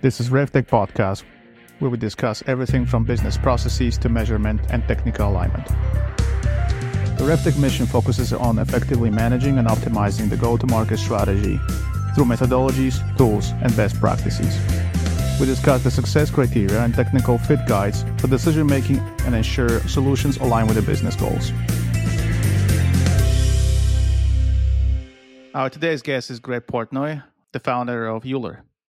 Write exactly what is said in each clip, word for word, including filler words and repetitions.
This is RevTech Podcast, where we discuss everything from business processes to measurement and technical alignment. The RevTech mission focuses on effectively managing and optimizing the go-to-market strategy through methodologies, tools, and best practices. We discuss the success criteria and technical fit guides for decision-making and ensure solutions align with the business goals. Our today's guest is Greg Portnoy, the founder of Euler.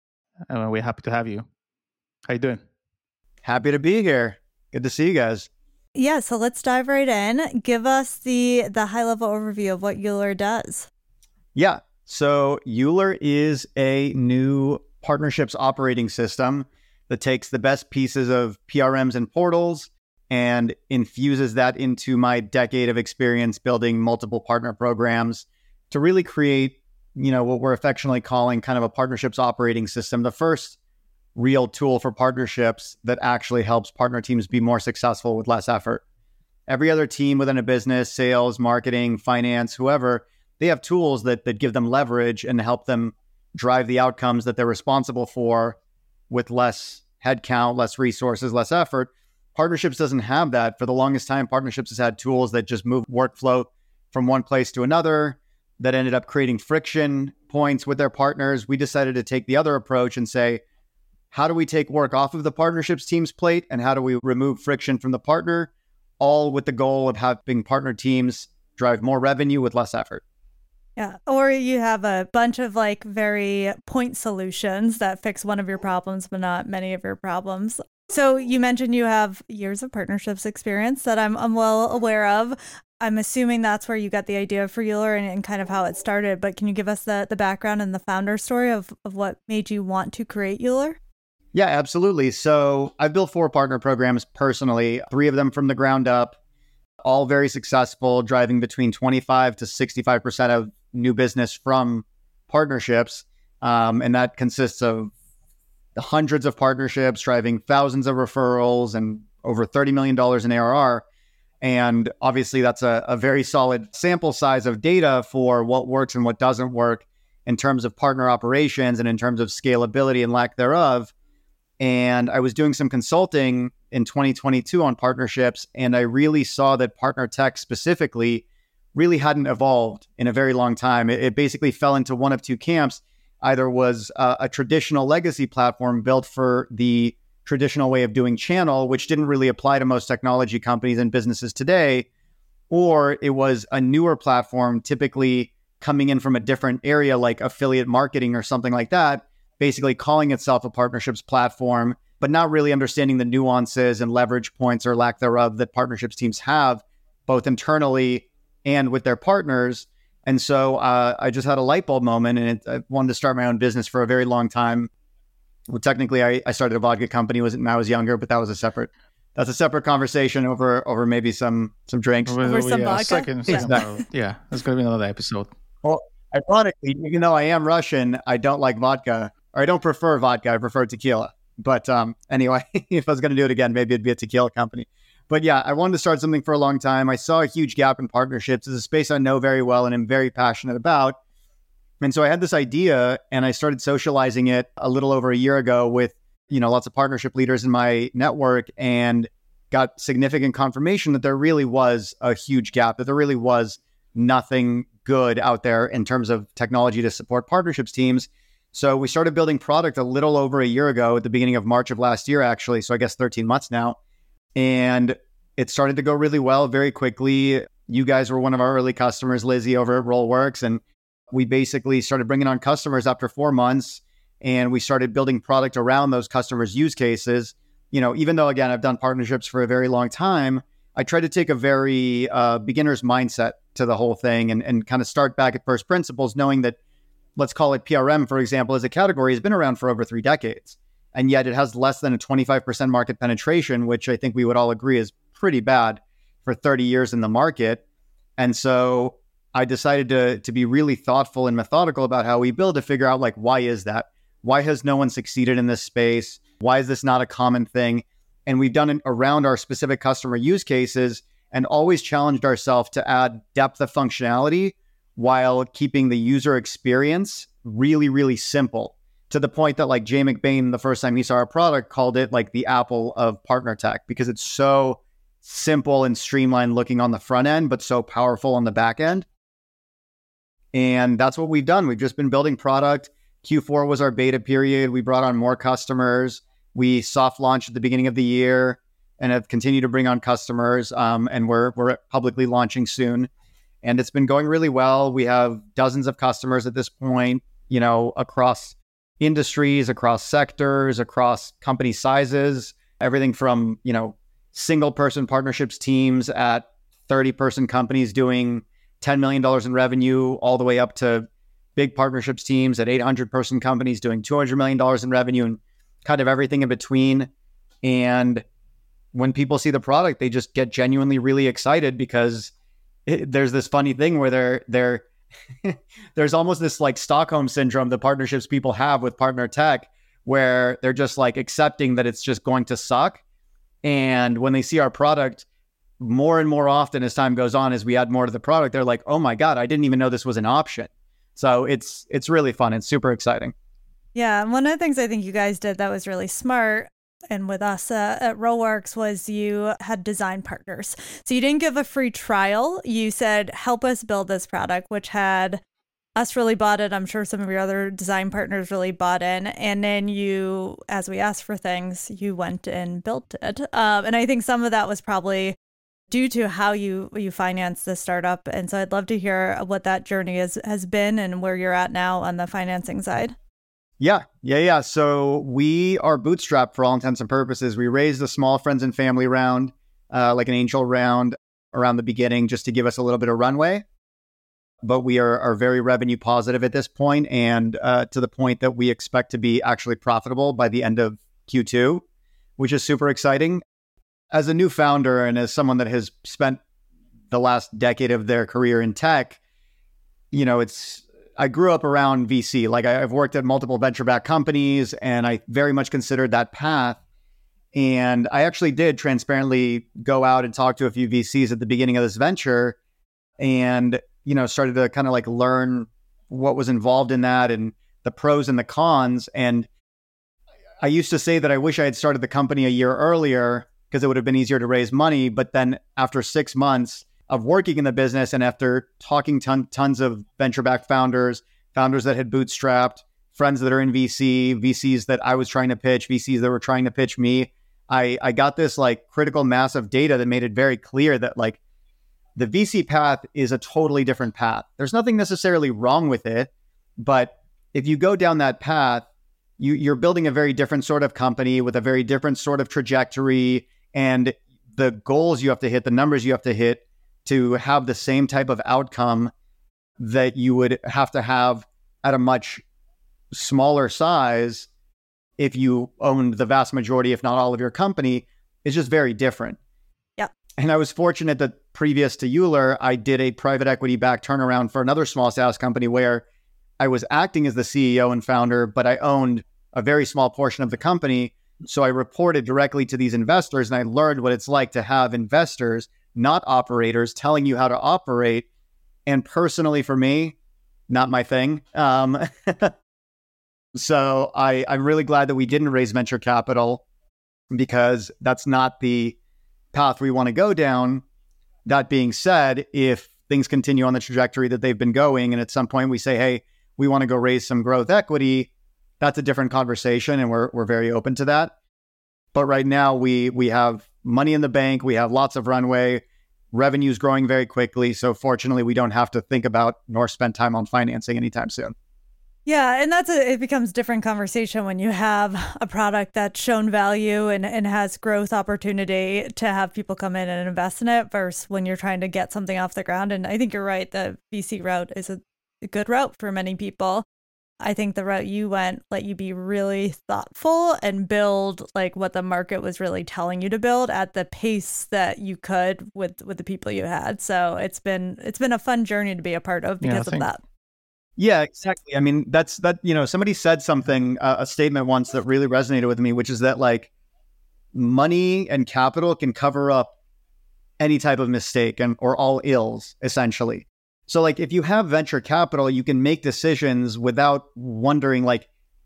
And we're happy to have you. How you doing? Happy to be here. Good to see you guys. Yeah, so let's dive right in. Give us the the high-level overview of what Euler does. Yeah, so Euler is a new partnerships operating system that takes the best pieces of P R Ms and portals and infuses that into my decade of experience building multiple partner programs to really create, you know, what we're affectionately calling kind of a partnerships operating system, the first real tool for partnerships that actually helps partner teams be more successful with less effort. Every other team within a business, sales, marketing, finance, whoever, they have tools that that give them leverage and help them drive the outcomes that they're responsible for with less headcount, less resources, less effort. Partnerships doesn't have that. For the longest time, partnerships has had tools that just move workflow from one place to another, that ended up creating friction points with their partners. We decided to take the other approach and say, how do we take work off of the partnerships team's plate and how do we remove friction from the partner, all with the goal of having partner teams drive more revenue with less effort. Yeah. Or you have a bunch of like very point solutions that fix one of your problems, but not many of your problems. So you mentioned you have years of partnerships experience that I'm, I'm well aware of. I'm assuming that's where you got the idea for Euler and, and kind of how it started. But can you give us the, the background and the founder story of, of what made you want to create Euler? Yeah, absolutely. So I've built four partner programs personally, three of them from the ground up, all very successful, driving between twenty-five to sixty-five percent of new business from partnerships. Um, and that consists of hundreds of partnerships, driving thousands of referrals and over thirty million dollars in A R R. And obviously that's a, a very solid sample size of data for what works and what doesn't work in terms of partner operations and in terms of scalability and lack thereof. And I was doing some consulting in twenty twenty-two on partnerships, and I really saw that partner tech specifically really hadn't evolved in a very long time. It, it basically fell into one of two camps. Either was a, a traditional legacy platform built for the traditional way of doing channel, which didn't really apply to most technology companies and businesses today, or it was a newer platform, typically coming in from a different area like affiliate marketing or something like that, basically calling itself a partnerships platform, but not really understanding the nuances and leverage points or lack thereof that partnerships teams have, both internally and with their partners. And so uh, I just had a light bulb moment, and it, I wanted to start my own business for a very long time. Well, technically, I, I started a vodka company was when I was younger, but that was a separate, that's a separate conversation over over maybe some some drinks. Over some yeah, vodka? Second, Yeah. second, yeah, that's going to be another episode. Well, ironically, even though I am Russian, I don't like vodka, or I don't prefer vodka. I prefer tequila. But um, anyway, if I was going to do it again, maybe it'd be a tequila company. But yeah, I wanted to start something for a long time. I saw a huge gap in partnerships. It's a space I know very well and am very passionate about. And so I had this idea and I started socializing it a little over a year ago with, you know, lots of partnership leaders in my network, and got significant confirmation that there really was a huge gap, that there really was nothing good out there in terms of technology to support partnerships teams. So we started building product a little over a year ago at the beginning of March of last year, actually. So I guess thirteen months now. And it started to go really well very quickly. You guys were one of our early customers, Lizzie, over at Rollworks. And we basically started bringing on customers after four months. And we started building product around those customers' use cases. You know, even though, again, I've done partnerships for a very long time, I tried to take a very uh, beginner's mindset to the whole thing and, and kind of start back at first principles, knowing that, let's call it P R M, for example, as a category, has been around for over three decades. And yet it has less than a twenty-five percent market penetration, which I think we would all agree is pretty bad for thirty years in the market. And so I decided to, to be really thoughtful and methodical about how we build, to figure out, like, why is that? Why has no one succeeded in this space? Why is this not a common thing? And we've done it around our specific customer use cases and always challenged ourselves to add depth of functionality while keeping the user experience really, really simple. to the point that like Jay McBain, the first time he saw our product, called it like the Apple of partner tech because it's so simple and streamlined looking on the front end, but so powerful on the back end. And that's what we've done. We've just been building product. Q four was our beta period. We brought on more customers. We soft launched at the beginning of the year and have continued to bring on customers. Um, and we're we're publicly launching soon. And it's been going really well. We have dozens of customers at this point, you know, across industries, across sectors, across company sizes, everything from, you know, single person partnerships teams at thirty person companies doing ten million dollars in revenue, all the way up to big partnerships teams at eight hundred person companies doing two hundred million dollars in revenue and kind of everything in between. And when people see the product, they just get genuinely really excited because it, there's this funny thing where they're, they're there's almost this like Stockholm syndrome that partnerships people have with partner tech, where they're just like accepting that it's just going to suck. And when they see our product more and more often as time goes on, as we add more to the product, they're like, oh my God, I didn't even know this was an option. So it's it's really fun. It's super exciting. Yeah. And one of the things I think you guys did that was really smart, and with us uh, at Rollworks, was you had design partners. So you didn't give a free trial. You said, help us build this product, which had us really bought it. I'm sure some of your other design partners really bought in. And then you, as we asked for things, you went and built it. Um, and I think some of that was probably due to how you you financed the startup. And so I'd love to hear what that journey is, has been and where you're at now on the financing side. Yeah, yeah, yeah. So we are bootstrapped for all intents and purposes. We raised a small friends and family round, uh, like an angel round around the beginning, just to give us a little bit of runway. But we are, are very revenue positive at this point, and uh, to the point that we expect to be actually profitable by the end of Q two, which is super exciting. As a new founder and as someone that has spent the last decade of their career in tech, you know, it's I grew up around V C. Like I, I've worked at multiple venture-backed companies, and I very much considered that path. And I actually did transparently go out and talk to a few V Cs at the beginning of this venture, and you know, started to kind of like learn what was involved in that and the pros and the cons. And I used to say that I wish I had started the company a year earlier because it would have been easier to raise money. But then after six months of working in the business and after talking to ton, tons of venture-backed founders, founders that had bootstrapped, friends that are in V C, V Cs that I was trying to pitch, V Cs that were trying to pitch me, I, I got this like critical mass of data that made it very clear that like the V C path is a totally different path. There's nothing necessarily wrong with it, but if you go down that path, you, you're building a very different sort of company with a very different sort of trajectory, and the goals you have to hit, the numbers you have to hit to have the same type of outcome that you would have to have at a much smaller size if you owned the vast majority, if not all of your company, is just very different. Yeah. And I was fortunate that previous to Euler, I did a private equity backed turnaround for another small SaaS company where I was acting as the C E O and founder, but I owned a very small portion of the company. So I reported directly to these investors, and I learned what it's like to have investors, not operators, telling you how to operate. And personally, for me, not my thing. Um, so I, I'm really glad that we didn't raise venture capital, because that's not the path we want to go down. That being said, if things continue on the trajectory that they've been going, and at some point we say, hey, we want to go raise some growth equity, that's a different conversation, and we're we're very open to that. But right now we we have money in the bank, we have lots of runway, revenue's growing very quickly. So fortunately, we don't have to think about nor spend time on financing anytime soon. Yeah, and that's a, it becomes different conversation when you have a product that's shown value and, and has growth opportunity to have people come in and invest in it versus when you're trying to get something off the ground. And I think you're right, the V C route is a, a good route for many people. I think the route you went let you be really thoughtful and build like what the market was really telling you to build at the pace that you could with with the people you had. So it's been it's been a fun journey to be a part of because yeah, of that. Yeah, exactly. I mean, that's that, you know, somebody said something, uh, a statement once that really resonated with me, which is that like money and capital can cover up any type of mistake and or all ills, essentially. So like if you have venture capital, you can make decisions without wondering like,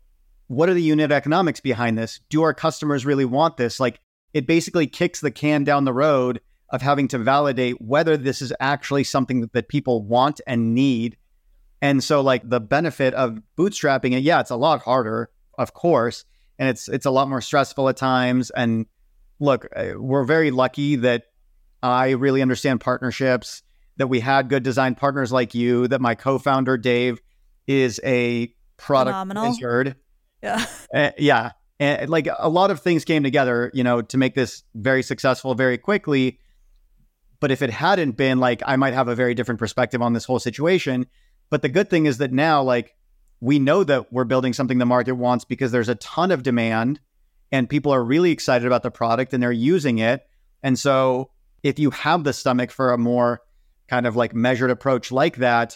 what are the unit economics behind this? Do our customers really want this? Like, it basically kicks the can down the road of having to validate whether this is actually something that people want and need. And so like the benefit of bootstrapping it, yeah, it's a lot harder, of course, and it's it's a lot more stressful at times. And look, we're very lucky that I really understand partnerships, that we had good design partners like you, that my co-founder Dave is a product Phenomenal. wizard. Yeah. Uh, yeah. And like a lot of things came together, you know, to make this very successful very quickly. But if it hadn't been, like, I might have a very different perspective on this whole situation. But the good thing is that now, like, we know that we're building something the market wants because there's a ton of demand and people are really excited about the product and they're using it. And so if you have the stomach for a more kind of like measured approach like that,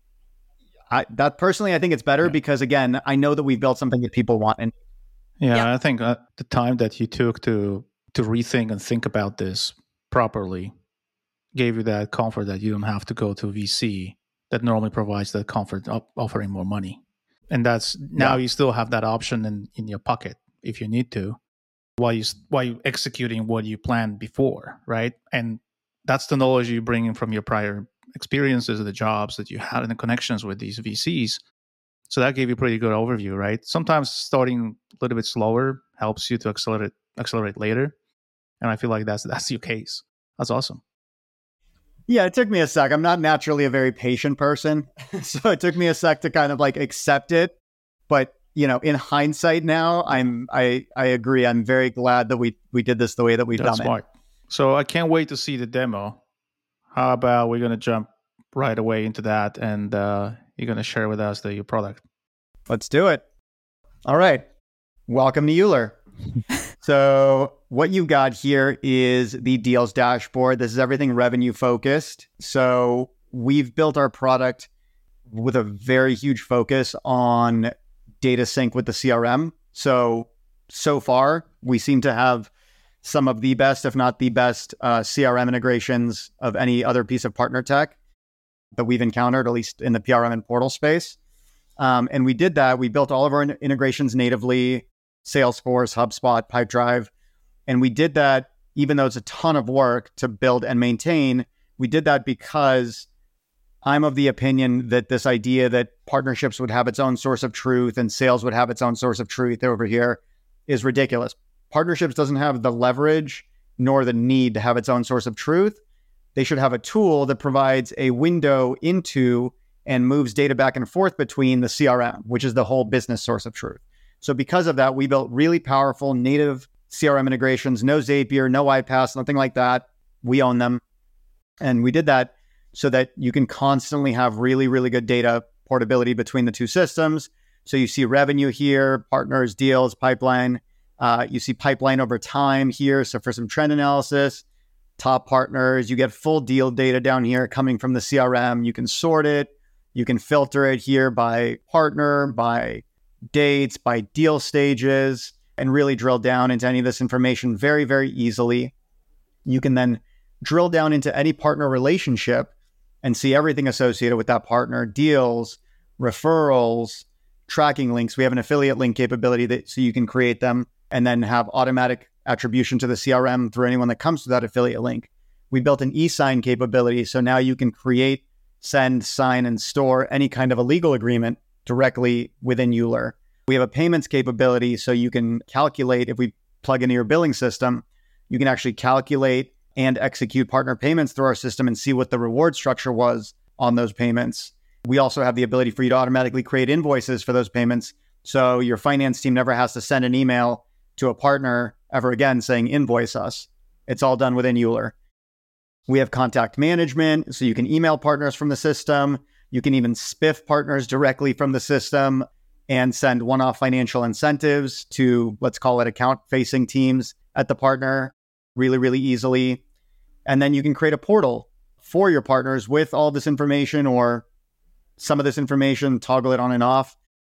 I, that personally, I think it's better yeah. because, again, I know that we've built something that people want. And yeah, yeah. I think uh, the time that you took to to rethink and think about this properly gave you that comfort that you don't have to go to a V C that normally provides that comfort of offering more money. And that's now yeah. you still have that option in, in your pocket if you need to, while you while you executing what you planned before, right? And that's the knowledge you bring in from your prior experiences, the jobs that you had, and the connections with these V Cs. So that gave you a pretty good overview, right? Sometimes starting a little bit slower helps you to accelerate accelerate later, and I feel like that's that's your case. That's awesome. Yeah, it took me a sec. I'm not naturally a very patient person. So it took me a sec to kind of like accept it. But, you know, in hindsight now, I'm I I agree. I'm very glad that we we did this the way that we've That's done smart. it. So I can't wait to see the demo. How about we're going to jump right away into that and uh, you're going to share with us the your product. Let's do it. All right. Welcome to Euler. So what you got here is the deals dashboard. This is everything revenue focused. So we've built our product with a very huge focus on data sync with the C R M. So, so far, we seem to have some of the best, if not the best, uh, C R M integrations of any other piece of partner tech that we've encountered, at least in the P R M and portal space. Um, and we did that. We built all of our in- integrations natively, Salesforce, HubSpot, Pipedrive. And we did that, even though it's a ton of work to build and maintain, we did that because I'm of the opinion that this idea that partnerships would have its own source of truth and sales would have its own source of truth over here is ridiculous. Partnerships doesn't have the leverage nor the need to have its own source of truth. They should have a tool that provides a window into and moves data back and forth between the C R M, which is the whole business source of truth. So because of that, we built really powerful native C R M integrations, no Zapier, no iPaaS, nothing like that. We own them. And we did that so that you can constantly have really, really good data portability between the two systems. So you see revenue here, partners, deals, pipeline. Uh, you see pipeline over time here. So for some trend analysis, top partners, you get full deal data down here coming from the C R M. You can sort it. You can filter it here by partner, by dates, by deal stages, and really drill down into any of this information very, very easily. You can then drill down into any partner relationship and see everything associated with that partner, deals, referrals, tracking links. We have an affiliate link capability that so you can create them and then have automatic attribution to the C R M through anyone that comes to that affiliate link. We built an e-sign capability. So now you can create, send, sign, and store any kind of a legal agreement directly within Euler. We have a payments capability. So you can calculate, if we plug into your billing system, you can actually calculate and execute partner payments through our system and see what the reward structure was on those payments. We also have the ability for you to automatically create invoices for those payments. So your finance team never has to send an email to a partner ever again saying, invoice us. It's all done within Euler. We have contact management. So you can email partners from the system. You can even spiff partners directly from the system and send one-off financial incentives to, let's call it, account-facing teams at the partner really, really easily. And then you can create a portal for your partners with all this information or some of this information, toggle it on and off.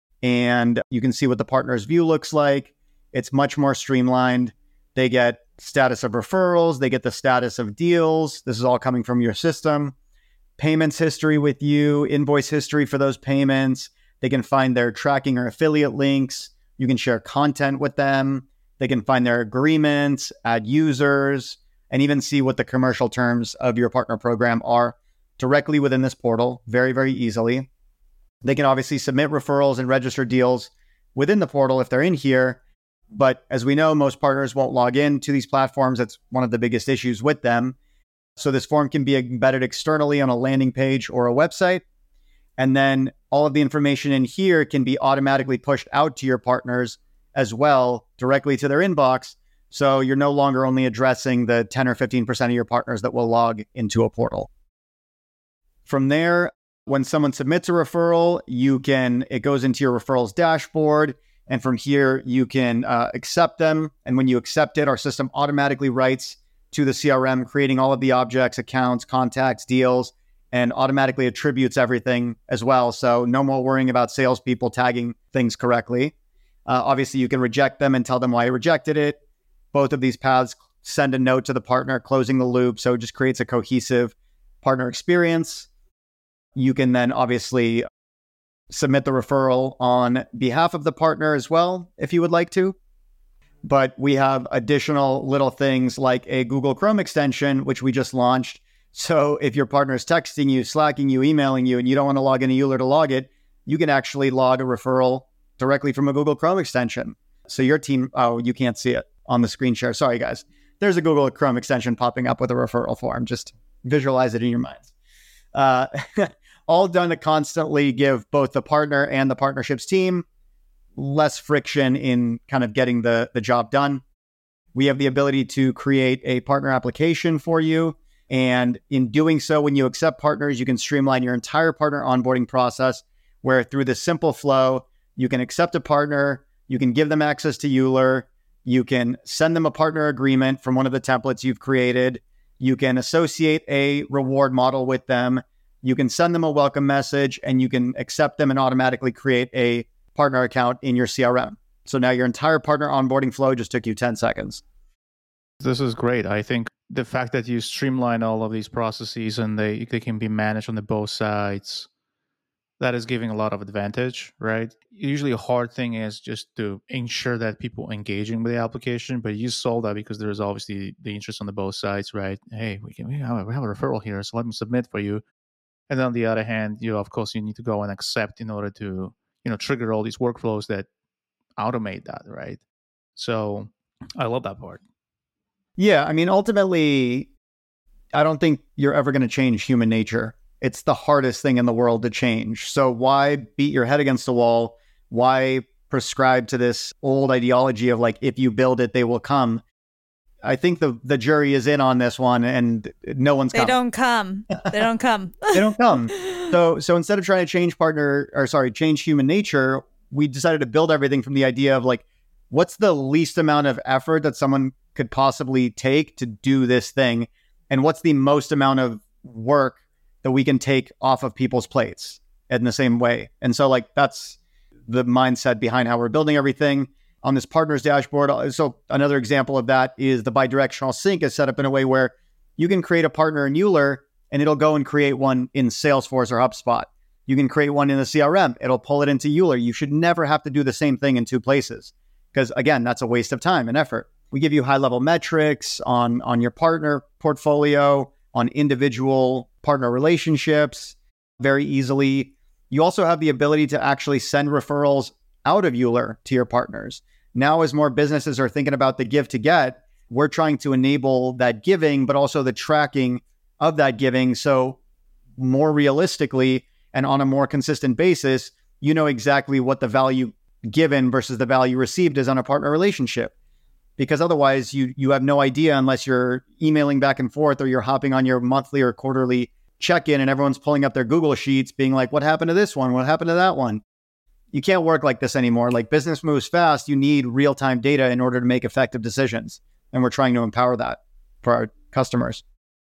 And you can see what the partner's view looks like. It's much more streamlined. They get status of referrals. They get the status of deals. This is all coming from your system. Payments history with you, invoice history for those payments. They can find their tracking or affiliate links, You can share content with them. They can find their agreements, add users, and even see what the commercial terms of your partner program are directly within this portal very, very easily. They can obviously submit referrals and register deals within the portal if they're in here. But as we know, most partners won't log in to these platforms. That's one of the biggest issues with them. So this form can be embedded externally on a landing page or a website. And then all of the information in here can be automatically pushed out to your partners as well, directly to their inbox. So you're no longer only addressing the ten or fifteen percent of your partners that will log into a portal. From there, when someone submits a referral, you can, it goes into your referrals dashboard. And from here, you can uh, accept them. And when you accept it, our system automatically writes to the C R M, creating all of the objects, accounts, contacts, deals, and automatically attributes everything as well. So no more worrying about salespeople tagging things correctly. Uh, obviously, you can reject them and tell them why you rejected it. Both of these paths send a note to the partner, closing the loop. So it just creates a cohesive partner experience. You can then obviously submit the referral on behalf of the partner as well, if you would like to. But we have additional little things like a Google Chrome extension, which we just launched. So if your partner is texting you, slacking you, emailing you, and you don't want to log into Euler to log it, you can actually log a referral directly from a Google Chrome extension. So your team, oh, you can't see it on the screen share. Sorry, guys. There's a Google Chrome extension popping up with a referral form. Just visualize it in your minds. Uh, all done to constantly give both the partner and the partnerships team less friction in kind of getting the, the job done. We have the ability to create a partner application for you. And in doing so, when you accept partners, you can streamline your entire partner onboarding process, where through this simple flow, you can accept a partner, you can give them access to Euler, you can send them a partner agreement from one of the templates you've created, you can associate a reward model with them, you can send them a welcome message, and you can accept them and automatically create a partner account in your C R M. So now your entire partner onboarding flow just took you ten seconds. This is great. I think the fact that you streamline all of these processes and they, they can be managed on the both sides, that is giving a lot of advantage, right? Usually a hard thing is just to ensure that people engaging with the application, but you solve that because there's obviously the interest on the both sides, right? Hey, we can we have, a, we have a referral here, so let me submit for you. And then on the other hand, you of course you need to go and accept in order to, you know, trigger all these workflows that automate that, right? So I love that part. Yeah, I mean, ultimately, I don't think you're ever going to change human nature. It's the hardest thing in the world to change. So why beat your head against the wall? Why prescribe to this old ideology of like, if you build it, they will come? I think the, the jury is in on this one, and no one's they coming. don't come. They don't come. They don't come. So so instead of trying to change partner, or sorry, change human nature, we decided to build everything from the idea of like, what's the least amount of effort that someone could possibly take to do this thing? And what's the most amount of work that we can take off of people's plates in the same way? And so like, that's the mindset behind how we're building everything on this partners dashboard. So another example of that is the bidirectional sync is set up in a way where you can create a partner in Euler and it'll go and create one in Salesforce or HubSpot. You can create one in the C R M. It'll pull it into Euler. You should never have to do the same thing in two places, because again, that's a waste of time and effort. We give you high-level metrics on, on your partner portfolio, on individual partner relationships very easily. You also have the ability to actually send referrals out of Euler to your partners. Now, as more businesses are thinking about the give to get, we're trying to enable that giving, but also the tracking of that giving. So more realistically and on a more consistent basis, you know exactly what the value given versus the value received is on a partner relationship. Because otherwise you you have no idea unless you're emailing back and forth or you're hopping on your monthly or quarterly check-in and everyone's pulling up their Google Sheets being like, what happened to this one? What happened to that one? You can't work like this anymore. Like, business moves fast. You need real-time data in order to make effective decisions. And we're trying to empower that for our customers.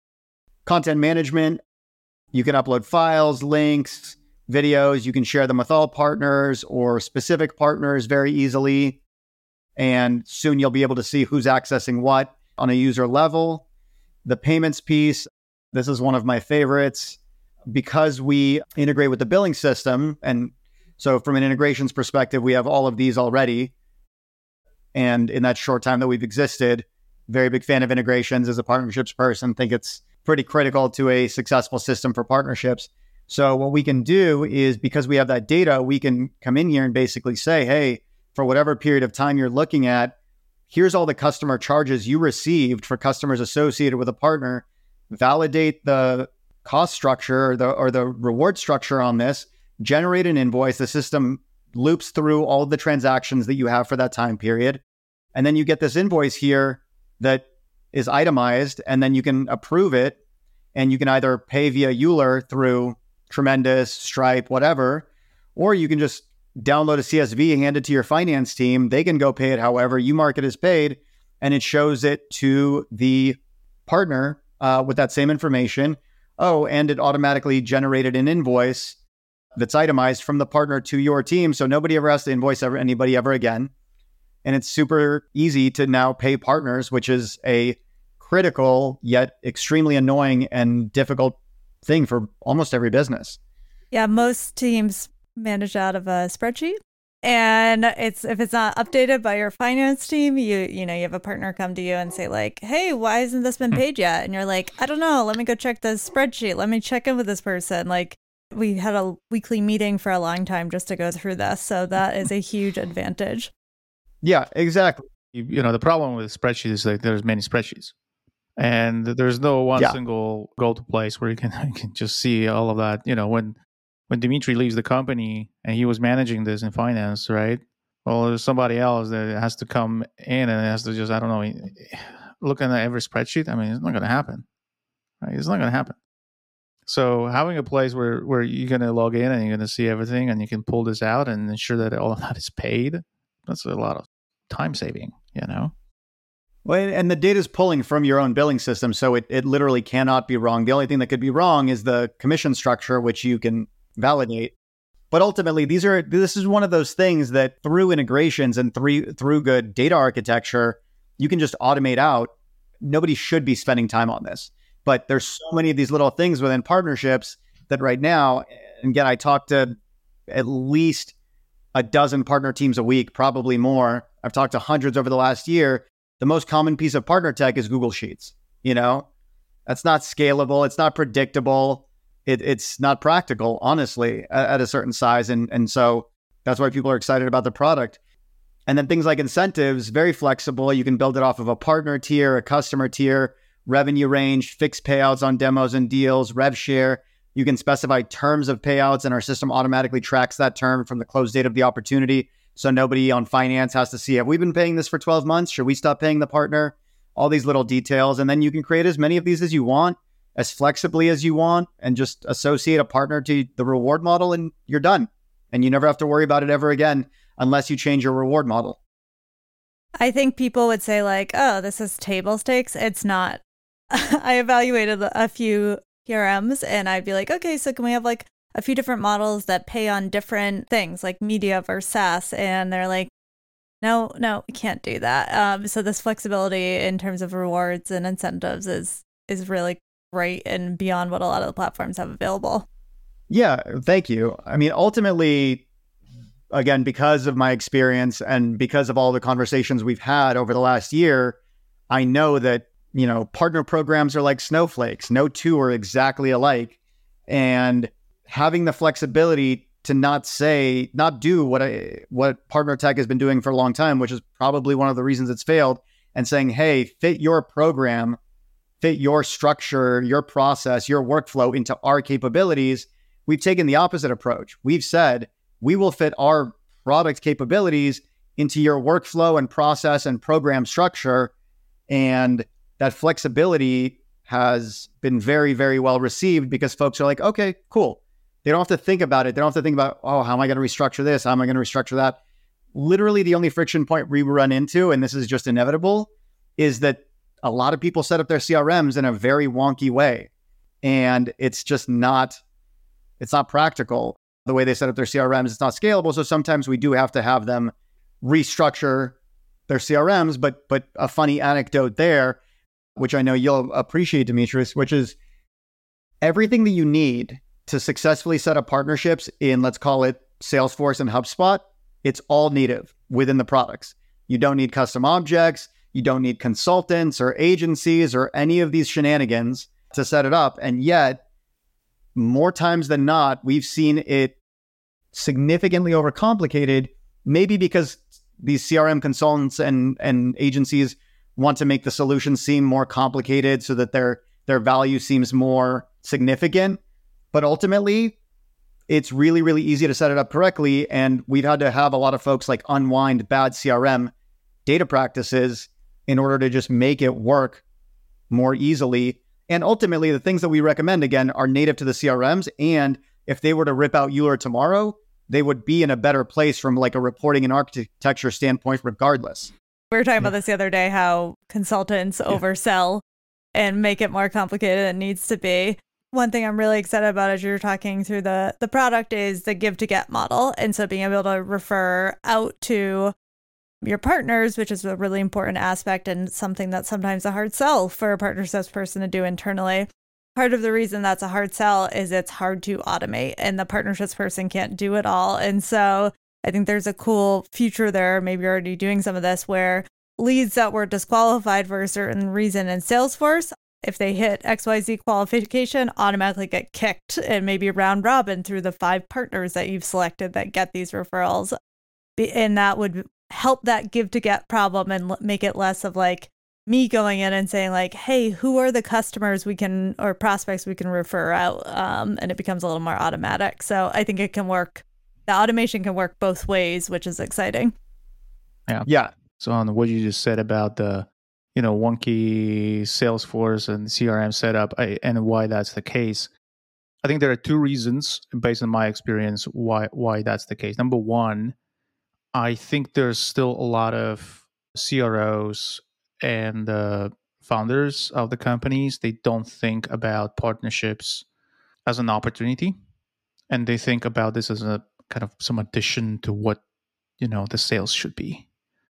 Content management. You can upload files, links, videos. You can share them with all partners or specific partners very easily. And soon you'll be able to see who's accessing what on a user level. The payments piece, this is one of my favorites because we integrate with the billing system. And so from an integrations perspective, we have all of these already. And in that short time that we've existed, very big fan of integrations as a partnerships person, think it's pretty critical to a successful system for partnerships. So what we can do is, because we have that data, we can come in here and basically say, hey, for whatever period of time you're looking at, here's all the customer charges you received for customers associated with a partner. Validate the cost structure or the, or the reward structure on this, generate an invoice. The system loops through all the transactions that you have for that time period. And then you get this invoice here that is itemized, and then you can approve it, and you can either pay via Euler through Tremendous, Stripe, whatever, or you can just download a C S V, hand it to your finance team. They can go pay it however, you mark it as paid, and it shows it to the partner uh, with that same information. Oh, and it automatically generated an invoice that's itemized from the partner to your team, so nobody ever has to invoice ever anybody ever again. And it's super easy to now pay partners, which is a critical yet extremely annoying and difficult thing for almost every business. Yeah, most teams manage out of a spreadsheet. And it's if it's not updated by your finance team, you you know, you have a partner come to you and say like, hey, why hasn't this been paid yet? And you're like, I don't know. Let me go check the spreadsheet. Let me check in with this person. Like, we had a weekly meeting for a long time just to go through this. So that is a huge advantage. Yeah, exactly. You, you know, the problem with spreadsheets is that there's many spreadsheets. And there's no one Yeah. single go-to place where you can, you can just see all of that. You know, when when Dimitri leaves the company and he was managing this in finance, right? Well, there's somebody else that has to come in and has to just, I don't know, looking at every spreadsheet. I mean, it's not going to happen. Right? It's not going to happen. So having a place where, where you're going to log in and you're going to see everything and you can pull this out and ensure that all of that is paid, that's a lot of time saving, you know? Well, and the data is pulling from your own billing system, so it, it literally cannot be wrong. The only thing that could be wrong is the commission structure, which you can validate. But ultimately, these are this is one of those things that through integrations and through through good data architecture, you can just automate out. Nobody should be spending time on this. But there's so many of these little things within partnerships that right now, and again, I talk to at least a dozen partner teams a week, probably more. I've talked to hundreds over the last year. The most common piece of partner tech is Google Sheets. You know, that's not scalable. It's not predictable. It, it's not practical, honestly, at, at a certain size. And, and so that's why people are excited about the product. And then things like incentives, very flexible. You can build it off of a partner tier, a customer tier, revenue range, fixed payouts on demos and deals, rev share. You can specify terms of payouts, and our system automatically tracks that term from the close date of the opportunity. So nobody on finance has to see, have we been paying this for twelve months? Should we stop paying the partner? All these little details. And then you can create as many of these as you want, as flexibly as you want, and just associate a partner to the reward model, and you're done. And you never have to worry about it ever again unless you change your reward model. I think people would say like, oh, this is table stakes. It's not. I evaluated a few P R Ms and I'd be like, okay, so can we have like a few different models that pay on different things like media versus SaaS? And they're like, no, no, we can't do that. Um, so this flexibility in terms of rewards and incentives is is really great and beyond what a lot of the platforms have available. Yeah, thank you. I mean, ultimately, again, because of my experience and because of all the conversations we've had over the last year, I know that, you know, partner programs are like snowflakes. No two are exactly alike. And having the flexibility to not say, not do what I, what partner tech has been doing for a long time, which is probably one of the reasons it's failed, and saying, hey, fit your program, fit your structure, your process, your workflow into our capabilities. We've taken the opposite approach. We've said, we will fit our product capabilities into your workflow and process and program structure. And that flexibility has been very, very well received because folks are like, okay, cool. They don't have to think about it. They don't have to think about, oh, how am I going to restructure this? How am I going to restructure that? Literally the only friction point we run into, and this is just inevitable, is that a lot of people set up their C R Ms in a very wonky way. And it's just not, it's not practical. The way they set up their C R Ms, it's not scalable. So sometimes we do have to have them restructure their C R Ms. But but a funny anecdote there, which I know you'll appreciate, Dimitris, which is everything that you need to successfully set up partnerships in, let's call it Salesforce and HubSpot, it's all native within the products. You don't need custom objects. You don't need consultants or agencies or any of these shenanigans to set it up. And yet, more times than not, we've seen it significantly overcomplicated, maybe because these C R M consultants and, and agencies want to make the solution seem more complicated so that their their value seems more significant. But ultimately, it's really, really easy to set it up correctly. And we've had to have a lot of folks like unwind bad C R M data practices in order to just make it work more easily. And ultimately, the things that we recommend, again, are native to the C R Ms. And if they were to rip out Euler tomorrow, they would be in a better place from like a reporting and architecture standpoint regardless. We were talking about this the other day, how consultants yeah. oversell and make it more complicated than it needs to be. One thing I'm really excited about as you're talking through the, the product is the give to get model. And so being able to refer out to your partners, which is a really important aspect and something that's sometimes a hard sell for a partner salesperson to do internally. Part of the reason that's a hard sell is it's hard to automate and the partnerships person can't do it all. And so I think there's a cool future there. Maybe you're already doing some of this where leads that were disqualified for a certain reason in Salesforce, if they hit X Y Z qualification, automatically get kicked and maybe round robin through the five partners that you've selected that get these referrals. And that would help that give to get problem and make it less of like me going in and saying like, hey, who are the customers we can or prospects we can refer out? Um, and it becomes a little more automatic. So I think it can work. The automation can work both ways, which is exciting. Yeah. Yeah. So on what you just said about the, you know, wonky Salesforce and C R M setup I, and why that's the case, I think there are two reasons based on my experience why why that's the case. Number one, I think there's still a lot of C R Os and uh, founders of the companies. They don't think about partnerships as an opportunity, and they think about this as a kind of some addition to what, you know, the sales should be.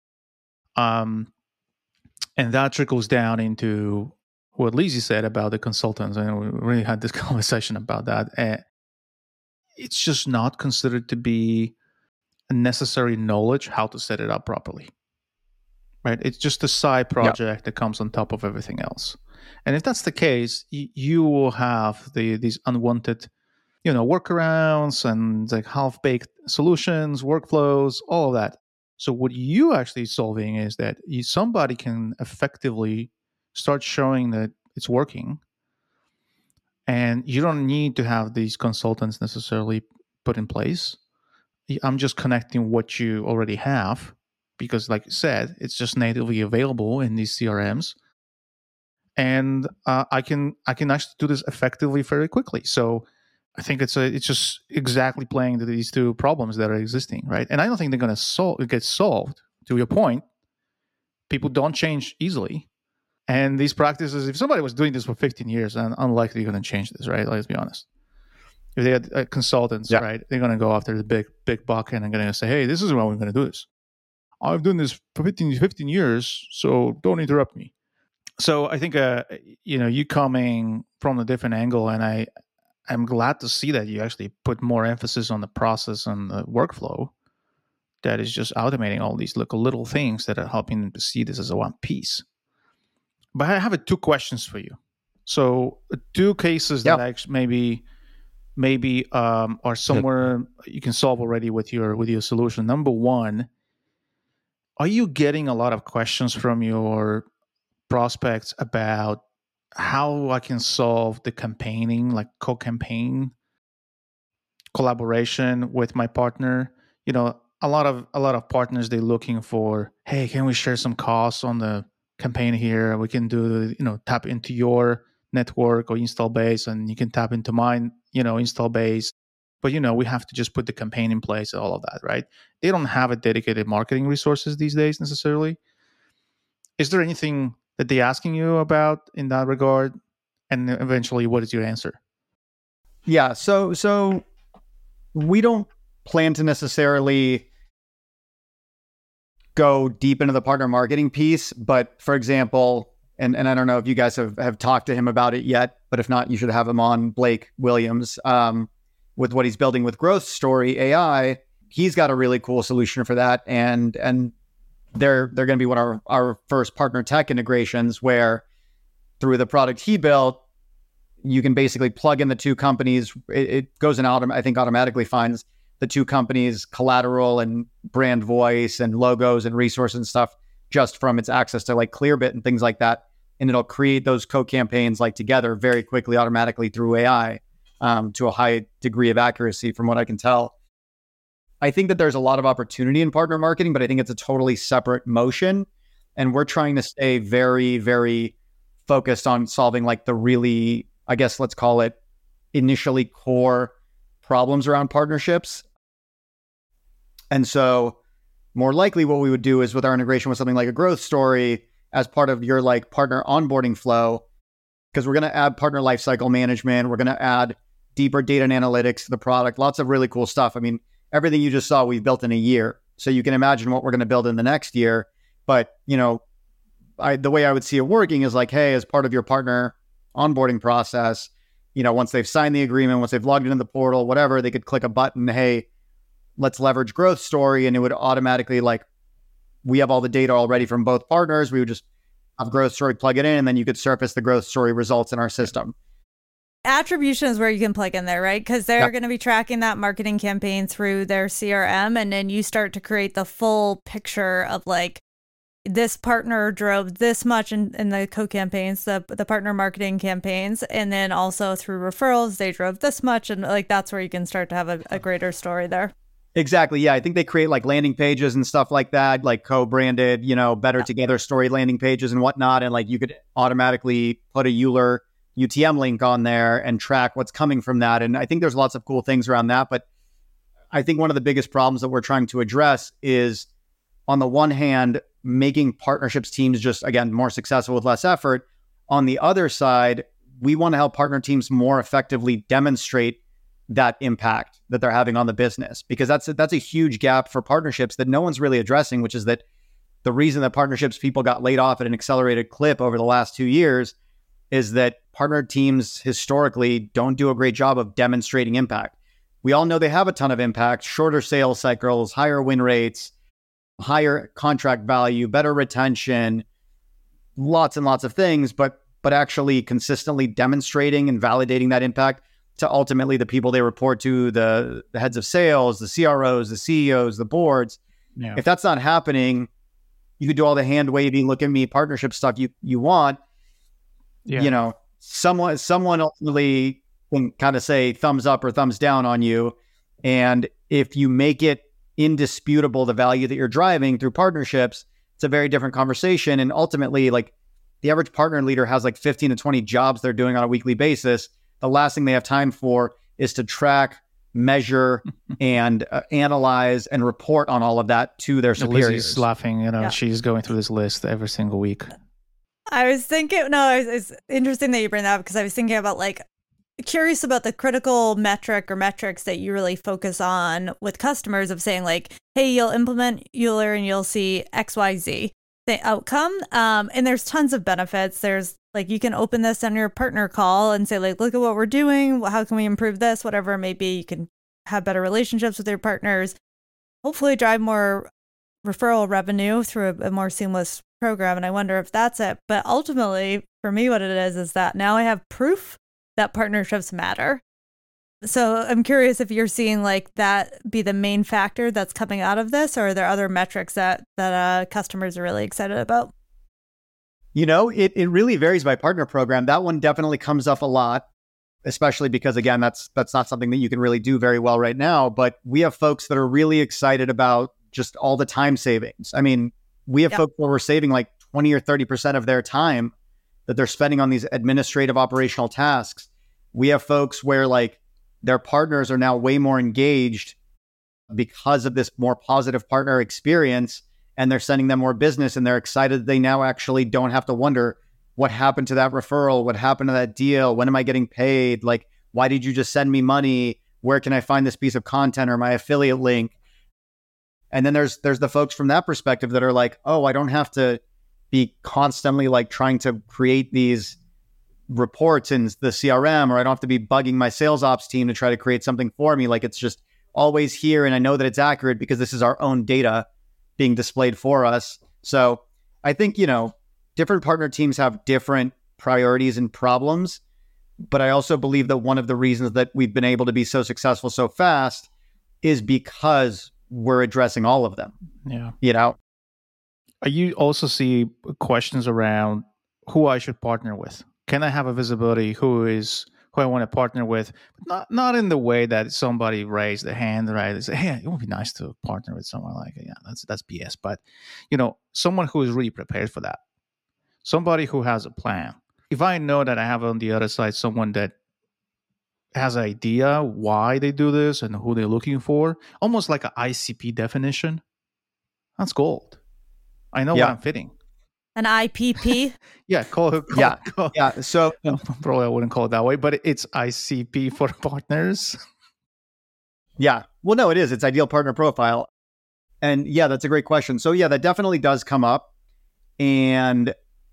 Um, and that trickles down into what Lizzie said about the consultants. And we really had this conversation about that. And it's just not considered to be a necessary knowledge how to set it up properly. Right? It's just a side project yep. that comes on top of everything else. And if that's the case, y- you will have the these unwanted, you know, workarounds and like half-baked solutions, workflows, all of that. So what you actually solving is that you, somebody can effectively start showing that it's working, and you don't need to have these consultants necessarily put in place. I'm just connecting what you already have, because like you said, it's just natively available in these C R Ms, and uh, I can I can actually do this effectively very quickly. So I think it's a it's just exactly playing to these two problems that are existing, right? And I don't think they're going to solve get solved. To your point, people don't change easily, and these practices. If somebody was doing this for fifteen years, and unlikely going to change this, right? Let's be honest. If they had uh, consultants, yeah. right, they're going to go after the big big buck and they're going to say, "Hey, this is why we're going to do this. I've done this for fifteen, fifteen years, so don't interrupt me." So I think, uh, you know, you coming from a different angle, and I. I'm glad to see that you actually put more emphasis on the process and the workflow that is just automating all these little, little things that are helping them to see this as a one piece. But I have uh, two questions for you. So uh, two cases yep. that actually maybe maybe um, are somewhere yep. you can solve already with your with your solution. Number one, are you getting a lot of questions from your prospects about how I can solve the campaigning, like co-campaign collaboration with my partner? You know, a lot of a lot of partners, they're looking for, hey, can we share some costs on the campaign here? We can do, you know, tap into your network or install base, and you can tap into mine, you know, install base. But, you know, we have to just put the campaign in place and all of that, right? They don't have a dedicated marketing resources these days necessarily. Is there anything that they're asking you about in that regard? And eventually, what is your answer? Yeah, so so we don't plan to necessarily go deep into the partner marketing piece, but for example, and, and I don't know if you guys have, have talked to him about it yet, but if not, you should have him on, Blake Williams, um, with what he's building with Growth Story A I. He's got a really cool solution for that. And and they're they're going to be one of our, our first partner tech integrations where through the product he built, you can basically plug in the two companies. It, it goes in autom- I think automatically finds the two companies' collateral and brand voice and logos and resources and stuff just from its access to like Clearbit and things like that. And it'll create those co-campaigns like together very quickly, automatically through A I um, to a high degree of accuracy from what I can tell. I think that there's a lot of opportunity in partner marketing, but I think it's a totally separate motion. And we're trying to stay very, very focused on solving like the really, I guess, let's call it initially core problems around partnerships. And so more likely what we would do is with our integration with something like a growth story as part of your like partner onboarding flow, because we're going to add partner lifecycle management. We're going to add deeper data and analytics to the product. Lots of really cool stuff. I mean, everything you just saw, we've built in a year. So you can imagine what we're going to build in the next year. But, you know, I, the way I would see it working is like, hey, as part of your partner onboarding process, you know, once they've signed the agreement, once they've logged into the portal, whatever, they could click a button, hey, let's leverage growth story. And it would automatically like, we have all the data already from both partners. We would just have growth story, plug it in, and then you could surface the growth story results in our system. Attribution is where you can plug in there, right? Because they're Yep. going to be tracking that marketing campaign through their C R M. And then you start to create the full picture of like, this partner drove this much in, in the co-campaigns, the, the partner marketing campaigns. And then also through referrals, they drove this much. And like, that's where you can start to have a, a greater story there. Exactly. Yeah. I think they create like landing pages and stuff like that, like co-branded, you know, better Yeah. together story landing pages and whatnot. And like you could automatically put a Euler U T M link on there and track what's coming from that. And I think there's lots of cool things around that. But I think one of the biggest problems that we're trying to address is, on the one hand, making partnerships teams just, again, more successful with less effort. On the other side, we want to help partner teams more effectively demonstrate that impact that they're having on the business, because that's a, that's a huge gap for partnerships that no one's really addressing, which is that the reason that partnerships people got laid off at an accelerated clip over the last two years is that partner teams historically don't do a great job of demonstrating impact. We all know they have a ton of impact, shorter sales cycles, higher win rates, higher contract value, better retention, lots and lots of things, but but actually consistently demonstrating and validating that impact to ultimately the people they report to, the, the heads of sales, the C R Os, the C E Os, the boards. Yeah. If that's not happening, you could do all the hand waving, look at me, partnership stuff you you want. Yeah. You know, someone someone ultimately can kind of say thumbs up or thumbs down on you. And if you make it indisputable the value that you're driving through partnerships, it's a very different conversation. And ultimately, like the average partner leader has like fifteen to twenty jobs they're doing on a weekly basis. The last thing they have time for is to track, measure, and uh, analyze and report on all of that to their superiors. Lizzie's laughing, you know, Yeah. she's going through this list every single week. I was thinking, no, it's, it's interesting that you bring that up, because I was thinking about like, curious about the critical metric or metrics that you really focus on with customers, of saying like, hey, you'll implement Euler and you'll see X Y Z, the outcome. Um, and there's tons of benefits. There's like, you can open this on your partner call and say like, look at what we're doing. How can we improve this? Whatever it may be. You can have better relationships with your partners, hopefully drive more referral revenue through a, a more seamless program. And I wonder if that's it. But ultimately, for me, what it is, is that now I have proof that partnerships matter. So I'm curious if you're seeing like that be the main factor that's coming out of this, or are there other metrics that that uh, customers are really excited about? You know, it, it really varies by partner program. That one definitely comes up a lot, especially because, again, that's that's not something that you can really do very well right now. But we have folks that are really excited about just all the time savings. I mean, we have Yep. folks where we're saving like twenty or thirty percent of their time that they're spending on these administrative operational tasks. We have folks where like their partners are now way more engaged because of this more positive partner experience, and they're sending them more business, and they're excited that they now actually don't have to wonder what happened to that referral, what happened to that deal, when am I getting paid, like, why did you just send me money, where can I find this piece of content or my affiliate link? And then there's there's the folks from that perspective that are like, oh, I don't have to be constantly like trying to create these reports in the C R M, or I don't have to be bugging my sales ops team to try to create something for me. Like, it's just always here, and I know that it's accurate because this is our own data being displayed for us. So I think, you know, different partner teams have different priorities and problems. But I also believe that one of the reasons that we've been able to be so successful so fast is because we're addressing all of them. Yeah. You know? You also see questions around who I should partner with. Can I have a visibility who is who I want to partner with? Not not in the way that somebody raised the hand, right? They say, hey, it would be nice to partner with someone like yeah, that's that's B S. But you know, someone who is really prepared for that. Somebody who has a plan. If I know that I have on the other side someone that has an idea why they do this and who they're looking for, almost like an I C P definition, that's gold. I know yeah. what I'm fitting. An I P P? yeah, call it. Call, yeah, call, yeah. So probably I wouldn't call it that way, but it's I C P for partners. Yeah. Well, no, it is. It's ideal partner profile. And yeah, that's a great question. So yeah, that definitely does come up. And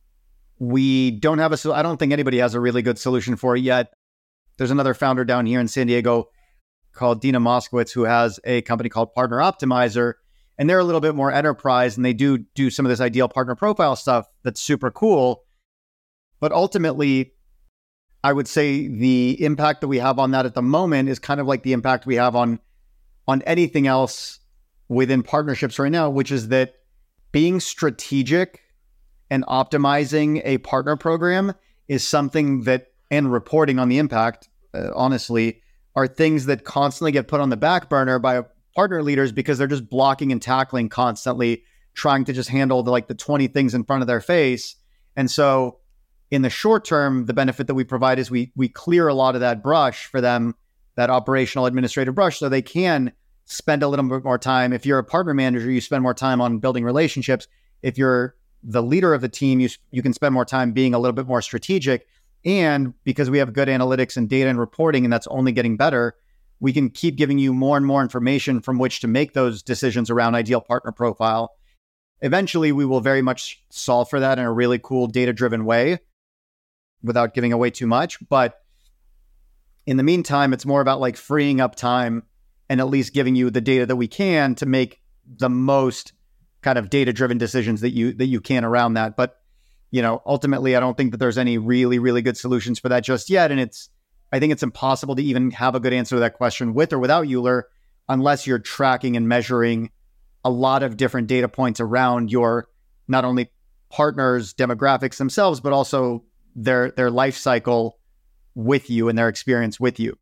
we don't have a, I don't think anybody has a really good solution for it yet. There's another founder down here in San Diego called Dina Moskowitz, who has a company called Partner Optimizer. And they're a little bit more enterprise, and they do do some of this ideal partner profile stuff that's super cool. But ultimately, I would say the impact that we have on that at the moment is kind of like the impact we have on, on anything else within partnerships right now, which is that being strategic and optimizing a partner program is something that, and reporting on the impact, uh, honestly, are things that constantly get put on the back burner by partner leaders because they're just blocking and tackling constantly, trying to just handle the, like the twenty things in front of their face. And so in the short term, the benefit that we provide is we we clear a lot of that brush for them, that operational administrative brush, so they can spend a little bit more time. If you're a partner manager, you spend more time on building relationships. If you're the leader of the team, you you can spend more time being a little bit more strategic. And because we have good analytics and data and reporting, and that's only getting better, we can keep giving you more and more information from which to make those decisions around ideal partner profile. Eventually, we will very much solve for that in a really cool data-driven way without giving away too much. But in the meantime, it's more about like freeing up time and at least giving you the data that we can to make the most kind of data-driven decisions that you that you can around that. But you know, ultimately, I don't think that there's any really, really good solutions for that just yet. And it's, I think it's impossible to even have a good answer to that question with or without Euler, unless you're tracking and measuring a lot of different data points around your, not only partners' demographics themselves, but also their, their life cycle with you and their experience with you.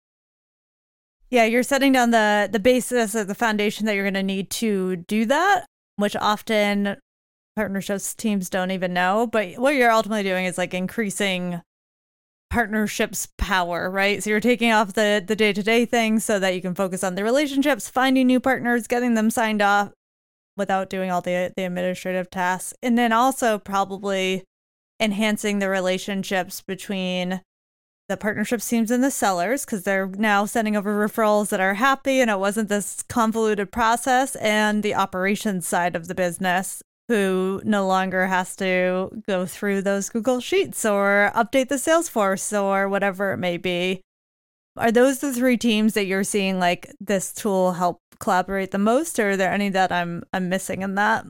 Yeah, you're setting down the, the basis of the foundation that you're going to need to do that, which often partnerships teams don't even know. But what you're ultimately doing is like increasing partnerships power, right? So you're taking off the the day-to-day things so that you can focus on the relationships, finding new partners, getting them signed off without doing all the the administrative tasks. And then also probably enhancing the relationships between the partnerships teams and the sellers, because they're now sending over referrals that are happy and it wasn't this convoluted process, and the operations side of the business, who no longer has to go through those Google Sheets or update the Salesforce or whatever it may be. Are those the three teams that you're seeing like this tool help collaborate the most, or are there any that I'm I'm missing in that?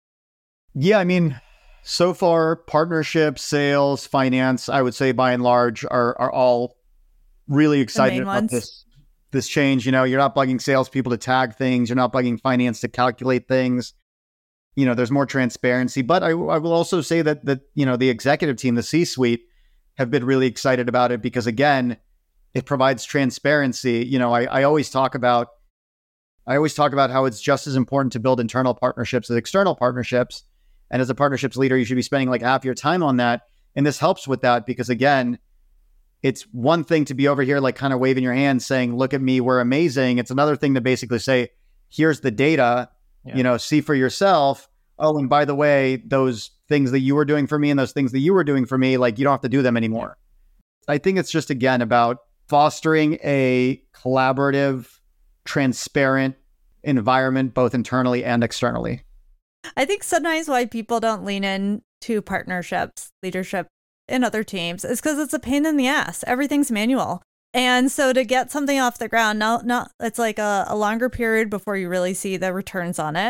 Yeah, I mean, so far, partnerships, sales, finance, I would say by and large are are all really excited about ones. this this change. You know, you're not bugging salespeople to tag things. You're not bugging finance to calculate things. You know, there's more transparency. But I, I will also say that, that, you know, the executive team, the C-suite, have been really excited about it because, again, it provides transparency. You know, I, I always talk about, I always talk about how it's just as important to build internal partnerships as external partnerships. And as a partnerships leader, you should be spending like half your time on that. And this helps with that because, again, it's one thing to be over here, like kind of waving your hands saying, look at me, we're amazing. It's another thing to basically say, here's the data. Yeah. You know, see for yourself. Oh, and by the way, those things that you were doing for me and those things that you were doing for me, like you don't have to do them anymore. I think it's just, again, about fostering a collaborative, transparent environment, both internally and externally. I think sometimes why people don't lean into partnerships, leadership in other teams is because it's a pain in the ass. Everything's manual. And so to get something off the ground, now, not it's like a, a longer period before you really see the returns on it.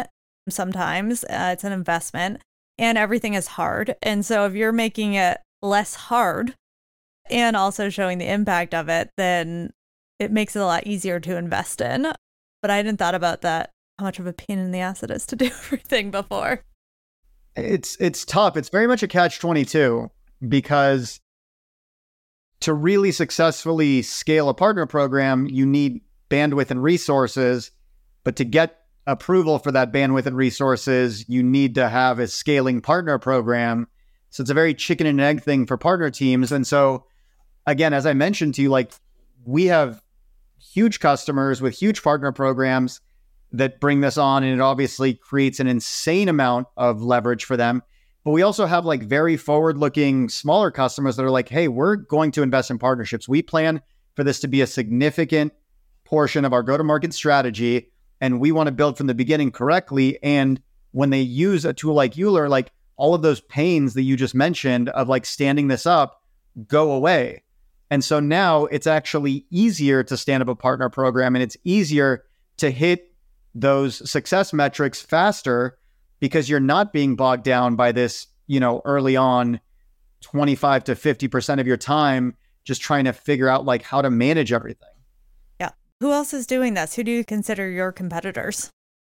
sometimes. Uh, it's an investment and everything is hard. And so if you're making it less hard and also showing the impact of it, then it makes it a lot easier to invest in. But I hadn't thought about that, how much of a pain in the ass it is to do everything before. It's it's tough. It's very much a catch twenty-two, because to really successfully scale a partner program, you need bandwidth and resources. But to get approval for that bandwidth and resources, you need to have a scaling partner program. So it's a very chicken and egg thing for partner teams. And so, again, as I mentioned to you, like, we have huge customers with huge partner programs that bring this on, and it obviously creates an insane amount of leverage for them. But we also have like very forward-looking smaller customers that are like, hey, we're going to invest in partnerships. We plan for this to be a significant portion of our go-to-market strategy, and we want to build from the beginning correctly. And when they use a tool like Euler, like, all of those pains that you just mentioned of like standing this up go away. And so now it's actually easier to stand up a partner program, and it's easier to hit those success metrics faster, because you're not being bogged down by this, you know, early on twenty-five to fifty percent of your time just trying to figure out like how to manage everything. Yeah. Who else is doing this? Who do you consider your competitors?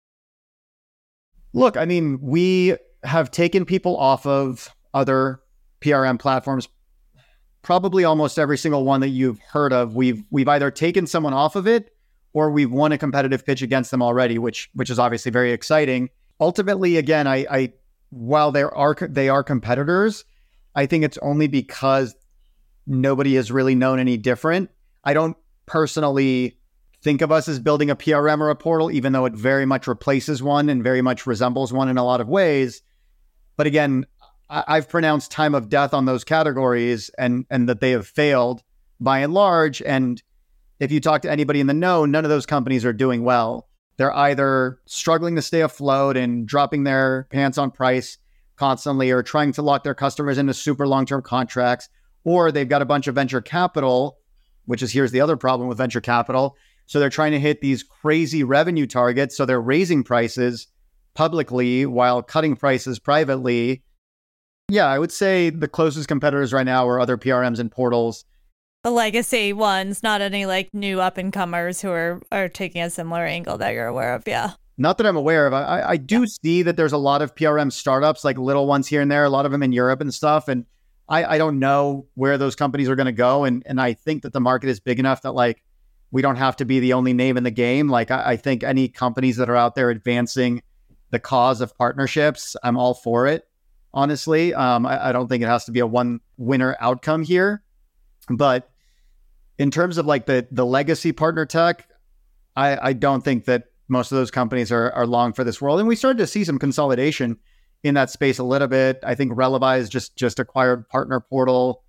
Look, I mean, we have taken people off of other P R M platforms. Probably almost every single one that you've heard of, we've we've either taken someone off of it or we've won a competitive pitch against them already, which which is obviously very exciting. Ultimately, again, I, I while there are they are competitors, I think it's only because nobody has really known any different. I don't personally think of us as building a P R M or a portal, even though it very much replaces one and very much resembles one in a lot of ways. But again, I, I've pronounced time of death on those categories, and and that they have failed by and large. And if you talk to anybody in the know, none of those companies are doing well. They're either struggling to stay afloat and dropping their pants on price constantly, or trying to lock their customers into super long-term contracts, or they've got a bunch of venture capital, which is, here's the other problem with venture capital. So they're trying to hit these crazy revenue targets. So they're raising prices publicly while cutting prices privately. Yeah, I would say the closest competitors right now are other P R Ms and portals. The legacy ones, not any like new up and comers who are, are taking a similar angle that you're aware of. Yeah. Not that I'm aware of. I, I do yeah. see that there's a lot of P R M startups, like little ones here and there, a lot of them in Europe and stuff. And I, I don't know where those companies are going to go. And, and I think that the market is big enough that like, we don't have to be the only name in the game. Like, I, I think any companies that are out there advancing the cause of partnerships, I'm all for it, honestly. Um, I, I don't think it has to be a one winner outcome here. But in terms of like the the legacy partner tech, I, I don't think that most of those companies are are long for this world. And we started to see some consolidation in that space a little bit. I think Relavise just just acquired Partner Portal,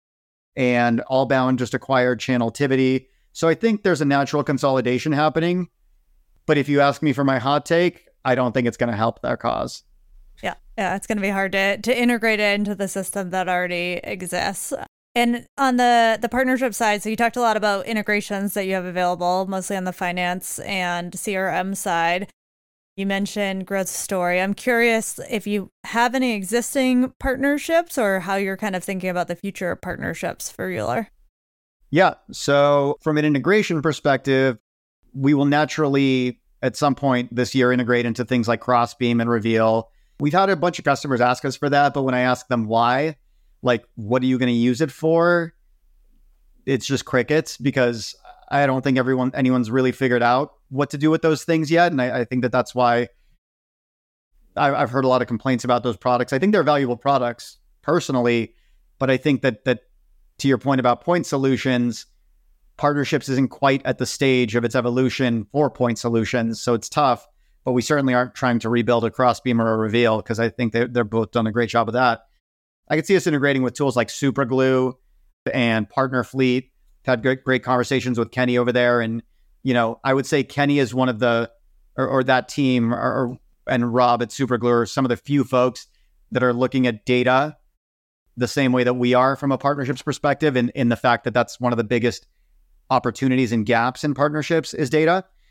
and Allbound just acquired Channeltivity. So I think there's a natural consolidation happening. But if you ask me for my hot take, I don't think it's going to help that cause. Yeah, yeah, it's going to be hard to to integrate it into the system that already exists. And on the, the partnership side, so you talked a lot about integrations that you have available, mostly on the finance and C R M side. You mentioned Growth Story. I'm curious if you have any existing partnerships or how you're kind of thinking about the future of partnerships for Euler. Yeah. So from an integration perspective, we will naturally, at some point this year, integrate into things like Crossbeam and Reveal. We've had a bunch of customers ask us for that, but when I ask them why, like, what are you going to use it for? It's just crickets, because I don't think everyone, anyone's really figured out what to do with those things yet. And I, I think that that's why I, I've heard a lot of complaints about those products. I think they're valuable products personally, but I think that, that to your point about point solutions, partnerships isn't quite at the stage of its evolution for point solutions. So it's tough, but we certainly aren't trying to rebuild a Crossbeam or a Reveal, because I think they're, they're both done a great job of that. I could see us integrating with tools like Superglue and PartnerFleet. Had great, great conversations with Kenny over there. And, you know, I would say Kenny is one of the, or, or that team, or, or and Rob at Superglue are some of the few folks that are looking at data the same way that we are from a partnerships perspective. And in the fact that that's one of the biggest opportunities and gaps in partnerships is data.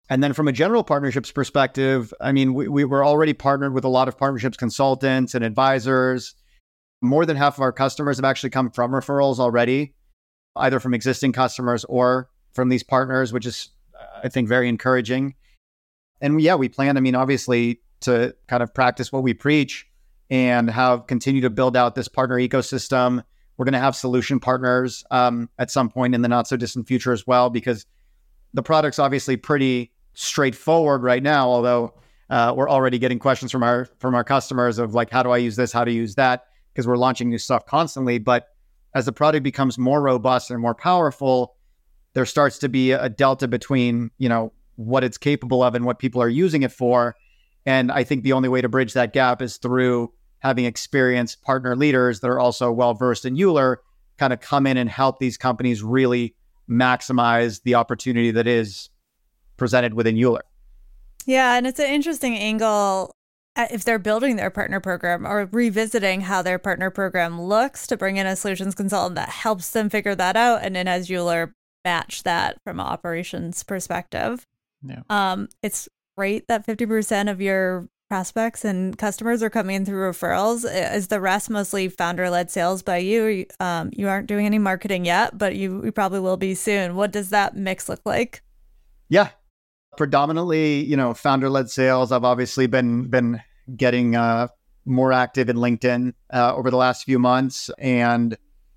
And then from a general partnerships perspective, I mean, we, we were already partnered with a lot of partnerships consultants and advisors. More than half of our customers have actually come from referrals already, either from existing customers or from these partners, which is, I think, very encouraging. And yeah, we plan, I mean, obviously, to kind of practice what we preach and have continue to build out this partner ecosystem. We're going to have solution partners um, at some point in the not so distant future as well, because the product's obviously pretty straightforward right now, although uh, we're already getting questions from our from our customers of like, how do I use this? How to use that? Because we're launching new stuff constantly. But as the product becomes more robust and more powerful, there starts to be a delta between, you know, what it's capable of and what people are using it for. And I think the only way to bridge that gap is through having experienced partner leaders that are also well-versed in Euler kind of come in and help these companies really maximize the opportunity that is presented within Euler. Yeah, and it's an interesting angle if they're building their partner program or revisiting how their partner program looks to bring in a solutions consultant that helps them figure that out, and then as Euler match that from an operations perspective. Yeah. Um, it's great that fifty percent of your prospects and customers are coming in through referrals. Is the rest mostly founder-led sales by you? Um, you aren't doing any marketing yet, but you, you probably will be soon. What does that mix look like? Yeah, predominantly, you know, founder-led sales. I've obviously been been getting uh, more active in LinkedIn uh, over the last few months, and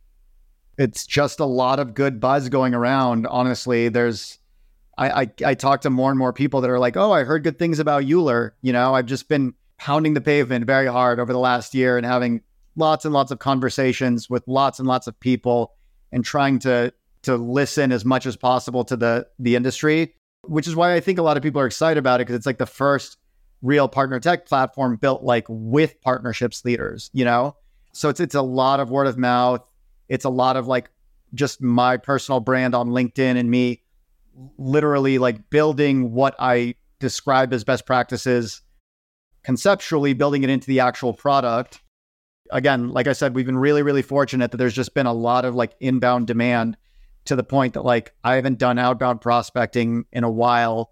it's just a lot of good buzz going around. Honestly, there's I, I I talk to more and more people that are like, oh, I heard good things about Euler. You know, I've just been pounding the pavement very hard over the last year and having lots and lots of conversations with lots and lots of people and trying to to listen as much as possible to the the industry, which is why I think a lot of people are excited about it, because it's like the first real partner tech platform built like with partnerships leaders, you know? So it's it's a lot of word of mouth. It's a lot of like just my personal brand on LinkedIn and me literally like building what I describe as best practices, conceptually building it into the actual product. Again, like I said, we've been really, really fortunate that there's just been a lot of like inbound demand to the point that like I haven't done outbound prospecting in a while,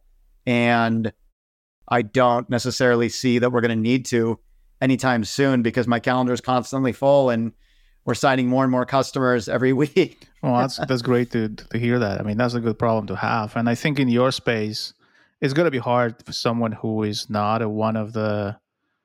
and I don't necessarily see that we're going to need to anytime soon because my calendar is constantly full and we're signing more and more customers every week. Well, that's that's great to to hear that. I mean, that's a good problem to have. And I think in your space, it's going to be hard for someone who is not a, one of the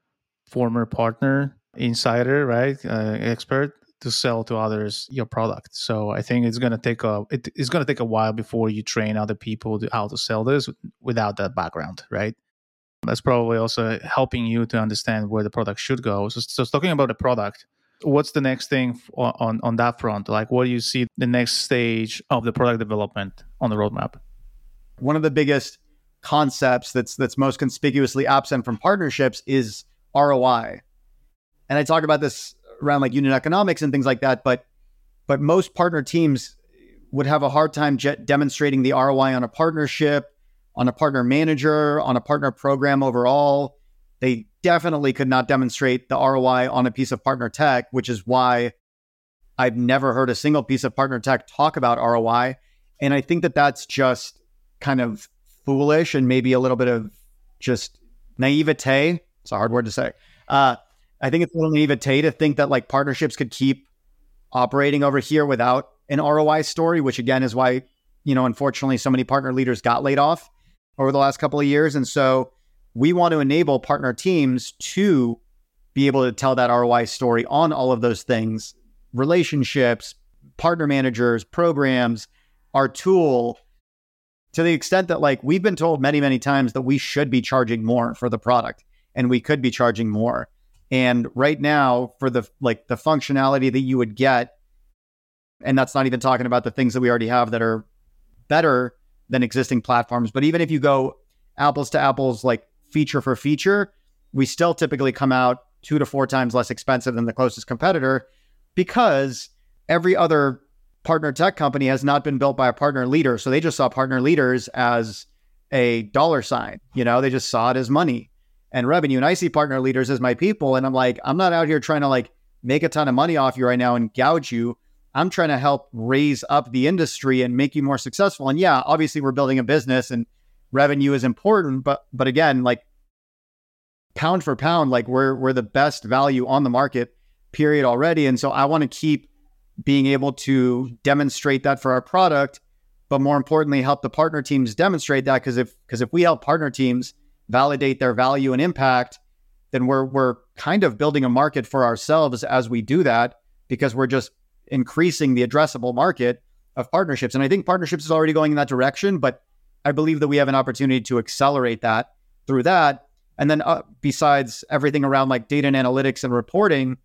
former partner insider, right, uh, expert, to sell to others your product. So I think it's going to take a it, it's going to take a while before you train other people to how to sell this without that background, right? That's probably also helping you to understand where the product should go. So, so talking about the product, what's the next thing on, on, on that front? Like, what do you see the next stage of the product development on the roadmap? One of the biggest concepts that's that's most conspicuously absent from partnerships is R O I. And I talk about this around like unit economics and things like that, but but most partner teams would have a hard time jet demonstrating the R O I on a partnership, on a partner manager, on a partner program overall. They definitely could not demonstrate the R O I on a piece of partner tech, which is why I've never heard a single piece of partner tech talk about R O I. And I think that that's just kind of foolish and maybe a little bit of just naivete. It's a hard word to say. Uh, I think it's a little naivete to think that like partnerships could keep operating over here without an R O I story, which again is why, you know, unfortunately, so many partner leaders got laid off over the last couple of years. And so we want to enable partner teams to be able to tell that R O I story on all of those things, relationships, partner managers, programs, our tool, to the extent that like we've been told many, many times that we should be charging more for the product and we could be charging more. And right now for the like the functionality that you would get, and that's not even talking about the things that we already have that are better than existing platforms, but even if you go apples to apples, like feature for feature, we still typically come out two to four times less expensive than the closest competitor because every other partner tech company has not been built by a partner leader. So they just saw partner leaders as a dollar sign. You know, they just saw it as money and revenue. And I see partner leaders as my people. And I'm like, I'm not out here trying to like make a ton of money off you right now and gouge you. I'm trying to help raise up the industry and make you more successful. And yeah, obviously we're building a business and revenue is important, but but again, like pound for pound, like we're we're the best value on the market, period, already. And so I want to keep being able to demonstrate that for our product, but more importantly, help the partner teams demonstrate that. Because if because if we help partner teams validate their value and impact, then we're we're kind of building a market for ourselves as we do that, because we're just increasing the addressable market of partnerships. And I think partnerships is already going in that direction, but I believe that we have an opportunity to accelerate that through that. And then uh, besides everything around like data and analytics and reporting,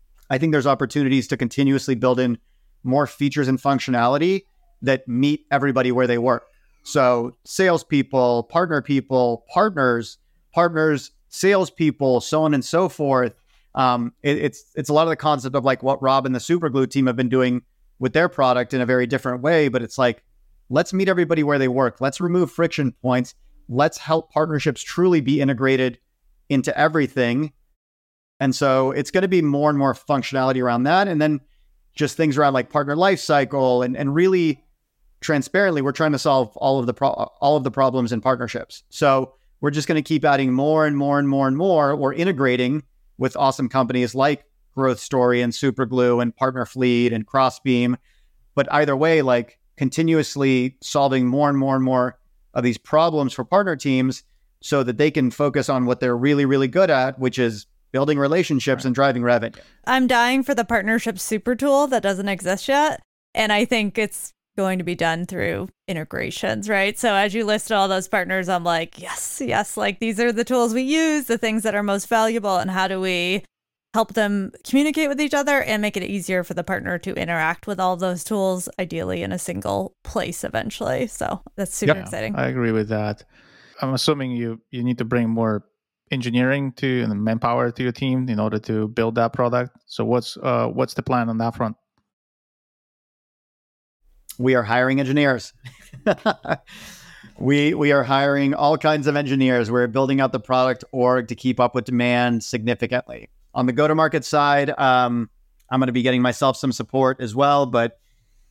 I think there's opportunities to continuously build in more features and functionality that meet everybody where they work. So salespeople, partner people, partners, partners, salespeople, so on and so forth. Um, it, it's it's a lot of the concept of like what Rob and the Superglue team have been doing with their product in a very different way. But it's like, let's meet everybody where they work. Let's remove friction points. Let's help partnerships truly be integrated into everything. And so it's going to be more and more functionality around that. And then just things around like partner lifecycle and, and really transparently, we're trying to solve all of the pro- all of the problems in partnerships. So we're just going to keep adding more and more and more and more. We're integrating with awesome companies like Growth Story and Superglue and Partner Fleet and Crossbeam. But either way, like continuously solving more and more and more of these problems for partner teams so that they can focus on what they're really, really good at, which is building relationships and driving revenue. I'm dying for the partnership super tool that doesn't exist yet. And I think it's going to be done through integrations, right? So as you listed all those partners, I'm like, yes, yes, like these are the tools we use, the things that are most valuable, and how do we help them communicate with each other and make it easier for the partner to interact with all of those tools, ideally in a single place eventually. So that's super Yep. exciting. I agree with that. I'm assuming you you need to bring more engineering to and manpower to your team in order to build that product. So what's uh what's the plan on that front? We are hiring engineers. we we are hiring all kinds of engineers. We're building out the product org to keep up with demand significantly. On the go-to-market side, um, I'm going to be getting myself some support as well. But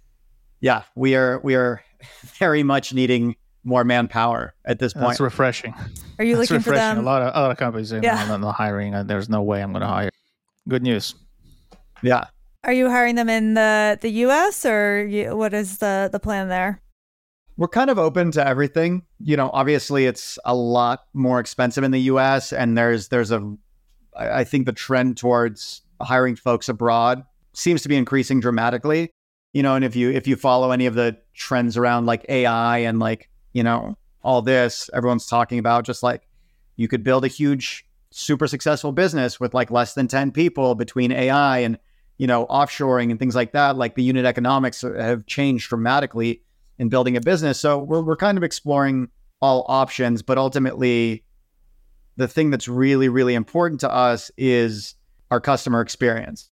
yeah, we are we are very much needing more manpower at this point. That's refreshing. Are you That's looking for refreshing. them? A lot of other companies are Yeah. not, not hiring, and there's no way I'm going to hire. Good news. Yeah. Are you hiring them in the, the U S or you, what is the, the plan there? We're kind of open to everything. You know, obviously it's a lot more expensive in the U S, and there's there's a I I think the trend towards hiring folks abroad seems to be increasing dramatically. You know, and if you if you follow any of the trends around like A I and like, you know, all this, everyone's talking about just like you could build a huge, super successful business with like less than ten people between A I and, you know, offshoring and things like that. Like the unit economics have changed dramatically in building a business. So we're we're kind of exploring all options, but ultimately the thing that's really, really important to us is our customer experience.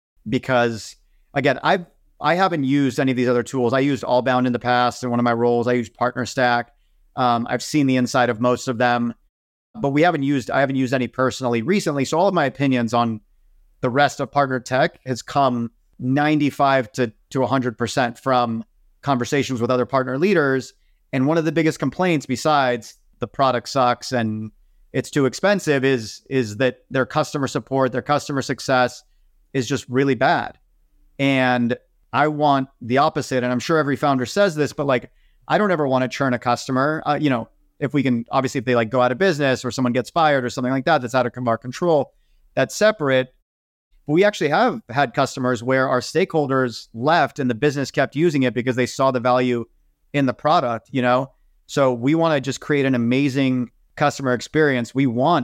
Because again, I've I haven't used any of these other tools. I used Allbound in the past in one of my roles. I used PartnerStack. Um, I've seen the inside of most of them, but we haven't used, I haven't used any personally recently. So all of my opinions on the rest of partner tech has come ninety-five to, to one hundred percent from conversations with other partner leaders. And one of the biggest complaints, besides the product sucks and it's too expensive, is, is that their customer support, their customer success is just really bad. And I want the opposite. And I'm sure every founder says this, but like, I don't ever want to churn a customer. Uh, you know, if we can, obviously, if they like go out of business or someone gets fired or something like that, that's out of our control, that's separate. But we actually have had customers where our stakeholders left and the business kept using it because they saw the value in the product, you know? So we want to just create an amazing customer experience. We want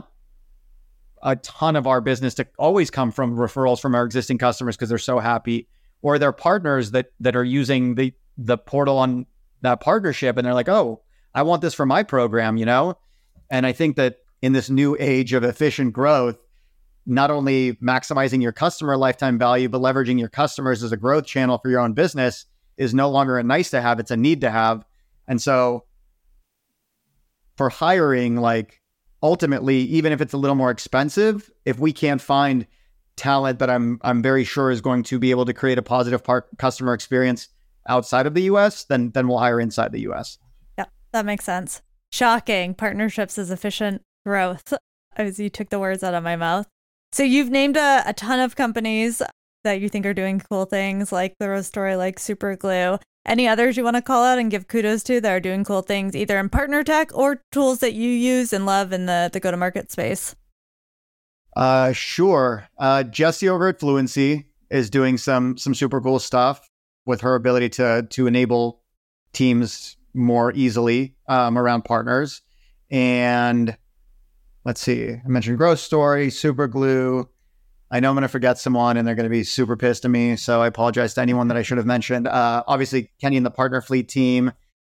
a ton of our business to always come from referrals from our existing customers because they're so happy, or they're partners that that are using the the portal on that partnership and they're like, oh, I want this for my program, you know? And I think that in this new age of efficient growth, not only maximizing your customer lifetime value, but leveraging your customers as a growth channel for your own business is no longer a nice to have, it's a need to have. And so for hiring, like ultimately, even if it's a little more expensive, if we can't find talent that I'm I'm very sure is going to be able to create a positive part customer experience outside of the U S, then then we'll hire inside the U S. Yeah, that makes sense. Shocking. Partnerships is efficient growth. As you took the words out of my mouth. So you've named a, a ton of companies that you think are doing cool things, like the Rose Story, like Superglue. Any others you want to call out and give kudos to that are doing cool things, either in partner tech or tools that you use and love in the, the go-to-market space? Uh, sure. Uh, Jessie over at Fluency is doing some some super cool stuff with her ability to to enable teams more easily um, around partners. And let's see, I mentioned Growth Story, Superglue. I know I'm going to forget someone and they're going to be super pissed at me. So I apologize to anyone that I should have mentioned. Uh, obviously, Kenny and the Partner Fleet team.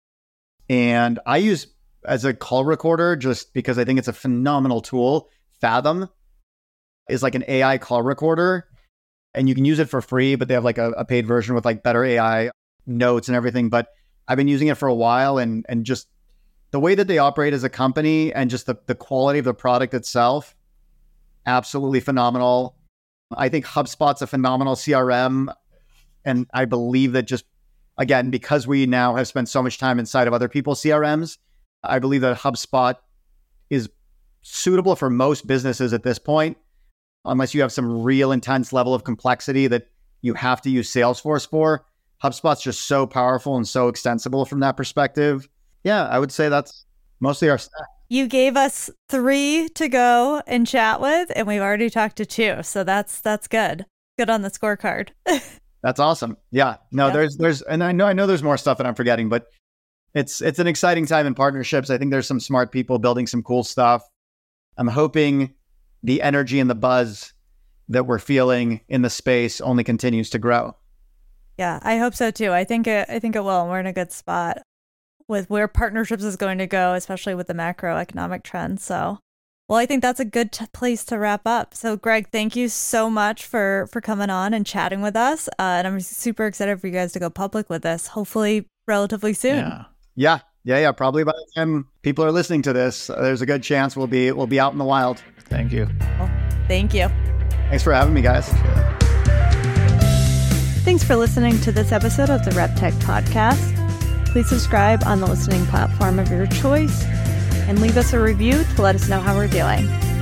And I use as a call recorder just because I think it's a phenomenal tool. Fathom is like an A I call recorder and you can use it for free, but they have like a, a paid version with like better A I notes and everything. But I've been using it for a while and and just the way that they operate as a company and just the, the quality of the product itself, absolutely phenomenal. I think HubSpot's a phenomenal C R M. And I believe that just, again, because we now have spent so much time inside of other people's C R Ms, I believe that HubSpot is suitable for most businesses at this point, unless you have some real intense level of complexity that you have to use Salesforce for. HubSpot's just so powerful and so extensible from that perspective. Yeah, I would say that's mostly our stack. You gave us three to go and chat with, and we've already talked to two. So that's that's good. Good on the scorecard. That's awesome. Yeah. No, Yep. there's there's and I know I know there's more stuff that I'm forgetting, but it's it's an exciting time in partnerships. I think there's some smart people building some cool stuff. I'm hoping the energy and the buzz that we're feeling in the space only continues to grow. Yeah, I hope so too. I think it I think it will. And we're in a good spot with where partnerships is going to go, especially with the macroeconomic trends. So, well, I think that's a good t- place to wrap up. So, Greg, thank you so much for for coming on and chatting with us. Uh, and I'm super excited for you guys to go public with this, hopefully relatively soon. Yeah. Yeah. Yeah, yeah. Probably by the time people are listening to this, uh, there's a good chance we'll be we'll be out in the wild. Thank you. Well, thank you. Thanks for having me, guys. Thanks for listening to this episode of the RepTech Podcast. Please subscribe on the listening platform of your choice and leave us a review to let us know how we're doing.